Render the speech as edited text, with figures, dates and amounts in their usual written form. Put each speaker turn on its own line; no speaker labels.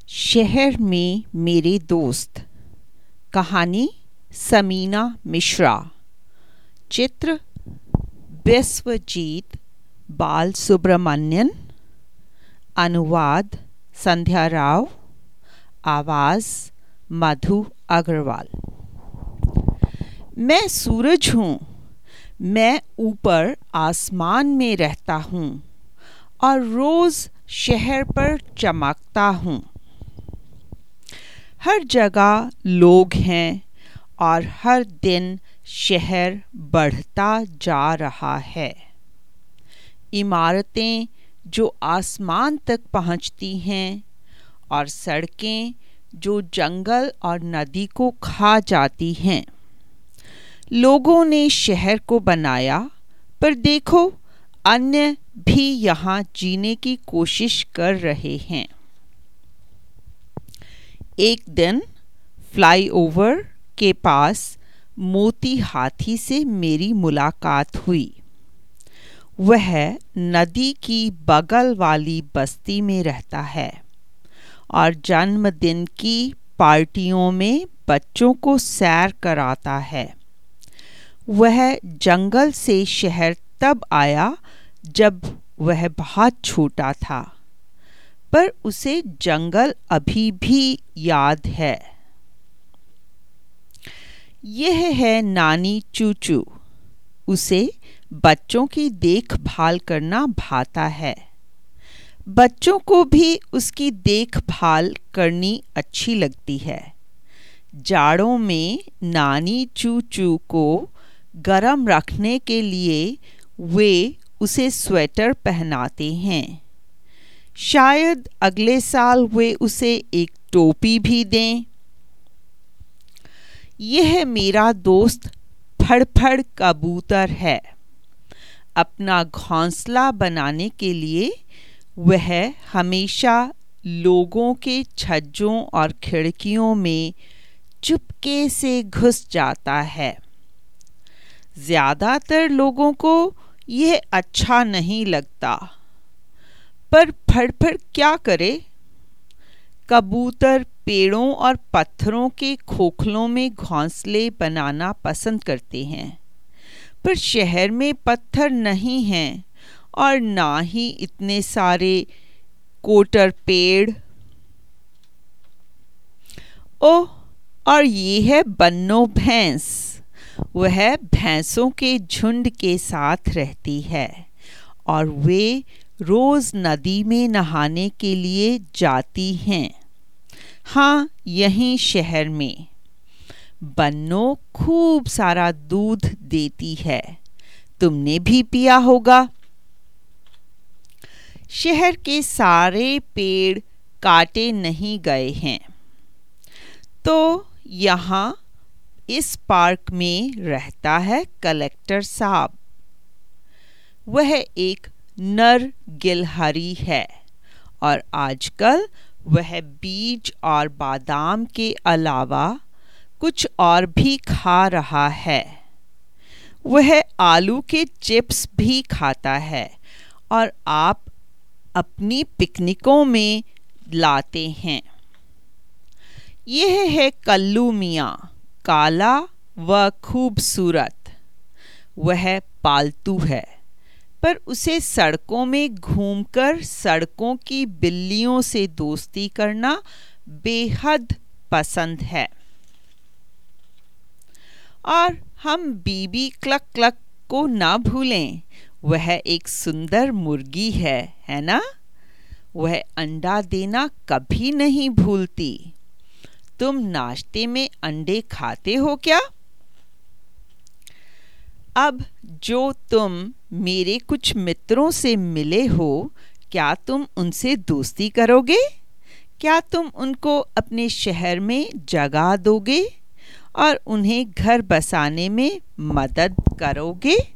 शहर में मेरे दोस्त। कहानी समीना मिश्रा। चित्र विश्वजीत बालसुब्रमण्यन। अनुवाद संध्या राव। आवाज़ मधु अग्रवाल। मैं सूरज हूँ। मैं ऊपर आसमान में रहता हूँ और रोज़ शहर पर चमकता हूँ। हर जगह लोग हैं और हर दिन शहर बढ़ता जा रहा है। इमारतें जो आसमान तक पहुँचती हैं और सड़कें जो जंगल और नदी को खा जाती हैं। लोगों ने शहर को बनाया, पर देखो अन्य भी यहाँ जीने की कोशिश कर रहे हैं। एक दिन फ्लाईओवर के पास मोती हाथी से मेरी मुलाकात हुई। वह नदी की बगल वाली बस्ती में रहता है और जन्मदिन की पार्टियों में बच्चों को सैर कराता है। वह जंगल से शहर तब आया जब वह बहुत छोटा था, पर उसे जंगल अभी भी याद है। यह है नानी चूचू। उसे बच्चों की देखभाल करना भाता है। बच्चों को भी उसकी देखभाल करनी अच्छी लगती है। जाड़ों में नानी चूचू को गर्म रखने के लिए वे उसे स्वेटर पहनाते हैं। शायद अगले साल वे उसे एक टोपी भी दें। यह मेरा दोस्त फड़फड़ कबूतर है। अपना घोंसला बनाने के लिए वह हमेशा लोगों के छज्जों और खिड़कियों में चुपके से घुस जाता है। ज़्यादातर लोगों को यह अच्छा नहीं लगता, पर फड़फड़ क्या करे। कबूतर पेड़ों और पत्थरों के खोखलों में घोंसले बनाना पसंद करते हैं, पर शहर में पत्थर नहीं हैं और ना ही इतने सारे कोटर पेड़। ओह, और ये है बन्नो भैंस। वह भैंसों के झुंड के साथ रहती है और वे रोज नदी में नहाने के लिए जाती हैं। हाँ, यहीं शहर में। बन्नो खूब सारा दूध देती है। तुमने भी पिया होगा। शहर के सारे पेड़ काटे नहीं गए हैं, तो यहाँ इस पार्क में रहता है कलेक्टर साहब। वह एक नर गिलहरी है और आजकल वह बीज और बादाम के अलावा कुछ और भी खा रहा है। वह आलू के चिप्स भी खाता है और आप अपनी पिकनिकों में लाते हैं। यह है कल्लू मियाँ, काला व खूबसूरत। वह पालतू है, पर उसे सड़कों में घूमकर सड़कों की बिल्लियों से दोस्ती करना बेहद पसंद है। और हम बीबी क्लक क्लक को ना भूलें। वह एक सुंदर मुर्गी है ना? वह अंडा देना कभी नहीं भूलती। तुम नाश्ते में अंडे खाते हो क्या? अब जो तुम मेरे कुछ मित्रों से मिले हो, क्या तुम उनसे दोस्ती करोगे? क्या तुम उनको अपने शहर में जगह दोगे और उन्हें घर बसाने में मदद करोगे?